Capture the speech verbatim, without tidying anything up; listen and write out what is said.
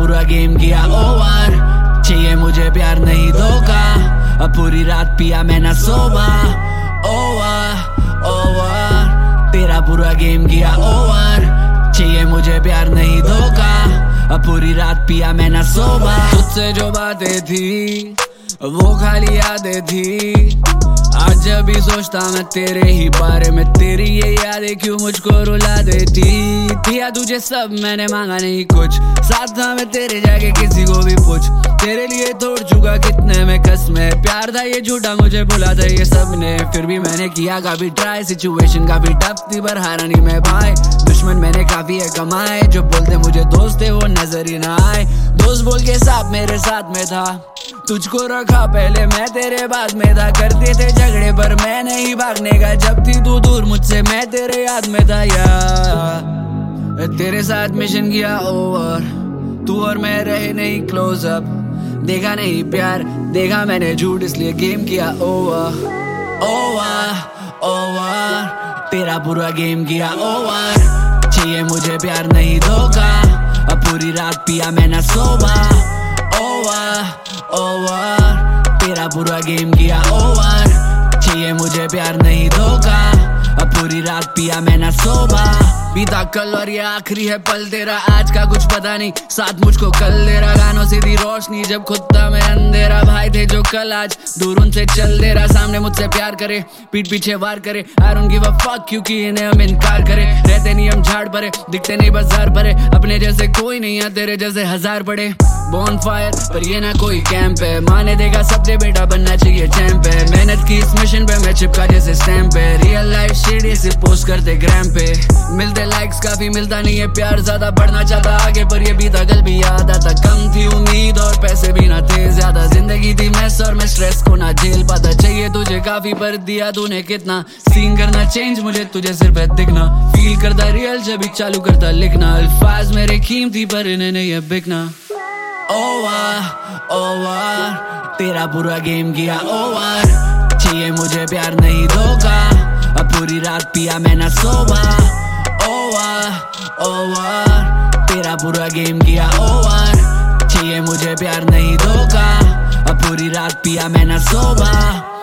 पूरा गेम किया ओवर, चाहिए मुझे प्यार नहीं धोखा, अब पूरी रात पिया मैं ना सोबा। ओवर ओवर तेरा पूरा गेम किया ओवर, चाहिए मुझे प्यार नहीं धोखा, अब पूरी रात पिया मैं ना सोबा। तुझसे जो बातें थी वो खाली यादें थी, आज जब भी सोचता मैं तेरे ही बारे में, तेरी ये यादें क्यों मुझको रुला देती। दिया तुझे सब मैंने मांगा नहीं कुछ, साथ था मैं तेरे जाके किसी को भी पूछ, तेरे लिए तोड़ चुका कितने में कसमें, प्यार था ये झूठा मुझे भुला था ये सबने, फिर भी मैंने किया काफी ट्राई, सिचुएशन काफी टफ थी पर हारा नहीं मैं भाई। दुश्मन मैंने काफी है कमाए, जो बोलते मुझे दोस्त थे वो नजर ही ना आए, दोस्त बोल के साथ मेरे साथ में था, तुझको रखा पहले मैं तेरे बाद में था, करते थे झगड़े पर मैं नहीं भागने का, जब थी तू दूर मुझसे मैं तेरे याद में था यार। तेरे साथ मिशन किया ओवर, तू और मैं रहे नहीं क्लोज अप, देखा नहीं प्यार देखा मैंने झूठ इसलिए गेम किया ओवर। ओवर ओवर तेरा पूरा गेम किया ओवर, चाहिए मुझे प्यार नहीं धोखा, अब पूरी रात पिया मैं ना सोबा। ओवर ओवर तेरा पूरा गेम किया ओवर, चाहिए मुझे प्यार नहीं धोखा, अब पूरी रात पिया मैं ना सोबा। बीता कल और ये आखिरी है पल तेरा, आज का कुछ पता नहीं साथ मुझको कल तेरा, गानों से दी रोशनी जब खुद था मैं अंधेरा, भाई थे जो कल आज दूर उनसे चल दे रहा, सामने मुझसे प्यार करे पीठ पीछे वार करे, I don't give a fuck क्योंकि इन्हें हम इनकार करे, रहते नहीं हम झाड़ परे दिखते नहीं बाजार परे, अपने जैसे कोई नहीं है तेरे जैसे हजार पड़े, बॉन फायर पर ये ना कोई कैंप है, माने देगा सबसे बेटा बनना चाहिए चैंप है, मेहनत की इस मिशन पे मैं चिपका जैसे स्टैम्प है, रियल लाइफ शेड से पोस्ट करते ग्राम पे, मिलते लाइक्स काफी मिलता नहीं है प्यार, ज्यादा बढ़ना चाहता आगे पर ये बीता कल भी याद आता, कम थी उम्मीद और पैसे भी ना थे ज्यादा, जिंदगी थी मैस और मैं स्ट्रेस को ना झेल पाता, चाहिए तुझे काफी पर दिया तूने कितना, सीन करना चेंज मुझे तुझे सिर्फ है दिखना, फील करता रियल जब भी चालू करता लिखना, अल्फाज मेरे कीमती पर इन्हें नहीं है बिकना। ओवर ओवर तेरा पूरा गेम किया ओवर, चाहिए मुझे प्यार नहीं धोखा, अब पूरी रात पिया मैं ना सोबा। ओवर ओवर तेरा पूरा गेम किया ओवर, चाहिए मुझे प्यार नहीं धोखा, अब पूरी रात पिया मैं ना सोबा।